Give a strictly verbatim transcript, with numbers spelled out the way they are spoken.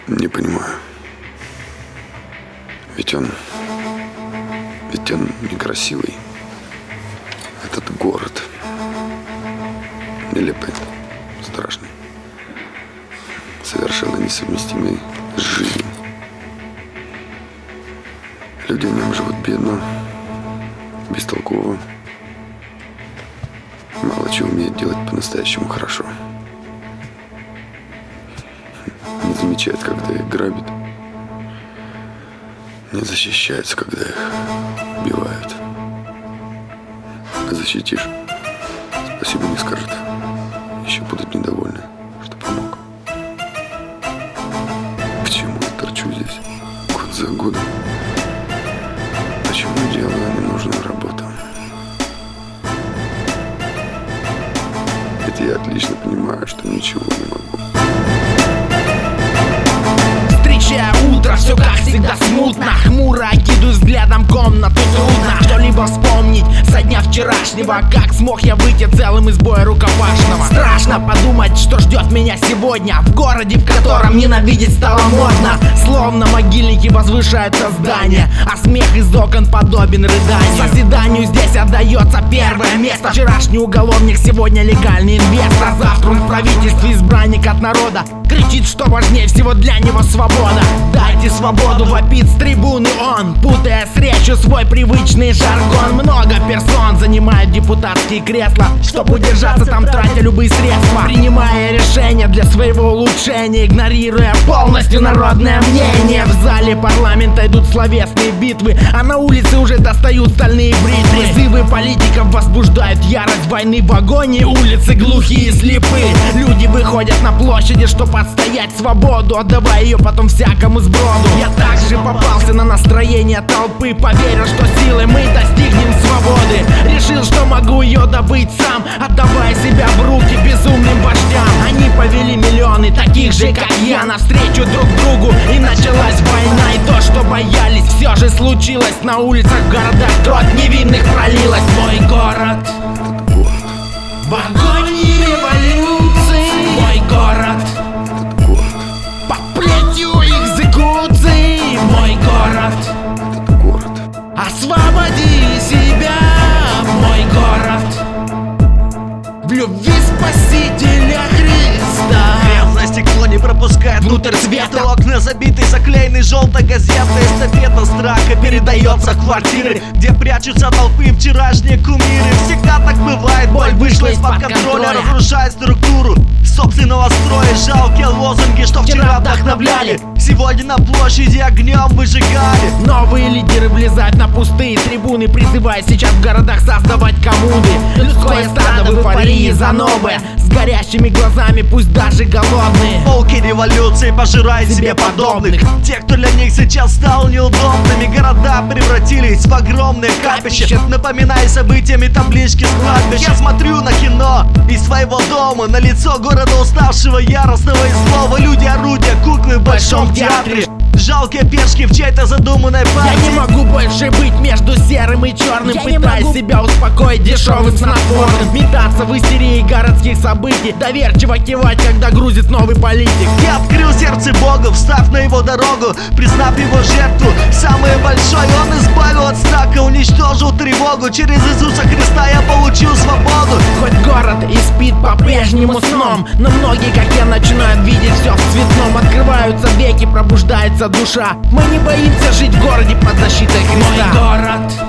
Не понимаю. Ведь он... Ведь он некрасивый. Этот город. Нелепый, страшный. Совершенно несовместимый с жизнью. Люди в нем живут бедно, бестолково. Мало чего умеют делать по-настоящему хорошо. Не замечают, когда их грабят. Не защищаются, когда их убивают. А защитишь, спасибо не скажут. Еще будут недовольны, что помог. Почему я торчу здесь год за годом? Почему делаю ненужную работу? Ведь я отлично понимаю, что ничего не могу. Встречая утро, все как всегда смутно. Хмуро окидываю взглядом комнату. Трудно что-либо вспомнить со дня вчерашнего. Как смог я выйти целым из боя рукопашного? Страшно подумать, что ждет меня сегодня в городе, в котором ненавидеть стало модно. Словно могильники возвышаются здания, а смех из окон подобен рыданию. Созиданию здесь отдается первое место. Вчерашний уголовник, сегодня легальный инвестор. Завтра он в правительстве избранник от народа. Кричит, что важнее всего для него свобода. Дайте свободу, вопит с трибуны он, путая с речью свой привычный жаргон. Много персон занимают депутатские кресла, чтобы удержаться там, тратя любые средства, принимая решения для своего улучшения, игнорируя полностью народное мнение. В зале парламента идут словесные битвы, а на улице уже достают стальные бритвы. Призывы политиков возбуждают ярость войны в агонии. Улицы глухие и слепы. Люди выходят на площади, чтобы отстоять свободу, отдавая ее потом всякому сброду. Я также попался на настроение толпы, поверил, что силой мы достигнем свободы. Решил, что могу ее добыть сам, отдавая себя в руки безумным вождям. Они повели миллионы таких же, как я, навстречу друг другу, и началась война. И то, что боялись, все же случилось. На улицах в городах кровь невинных пролилась. Мой город в агонии революции. Мой город под плетью экзекуции. Мой город, город. освободи себя. Мой город в любви Спасителя Христа. Грязное стекло не пропускает внутрь света. Окна забиты, заклеены желтой газетой. Эстафета страха передается в квартиры, где прячутся толпы вчерашние кумиры. Всегда так бывает, боль вышла из-под контроля, разрушает структуру собственного строя. Жалкие лозунги, что вчера вдохновляли, сегодня на площади огнем выжигали. Новые лидеры влезают на пустые трибуны, призывая сейчас в городах создавать коммуны. Людское стадо в эйфории за новое, с горящими глазами, пусть даже голодные. Волки революции пожирают себе подобных, те, кто для них сейчас стал неудобными. Города превратились в огромные капища, напоминая событиями таблички с кладбища. Я смотрю на кино из своего дома, на лицо города уставшего, яростного и злого. Люди орудия, куклы в большом театре, жалкие пешки в чьей-то задуманной партии. Я не могу больше быть между серым и черным, я пытаясь себя успокоить дешевым снотворным. Метаться в истерии городских событий, доверчиво кивать, когда грузит новый политик. Я открыл сердце Богу, встав на его дорогу, признав его жертву самой большой. Он избавил от страха, уничтожил тревогу. Через Иисуса Христа я получил свободу. Хоть город и спит по-прежнему сном, но многие, как я, начинают видеть все в цветном. Открываются веки, пробуждается душа. Мы не боимся жить в городе под защитой Христа. Мой город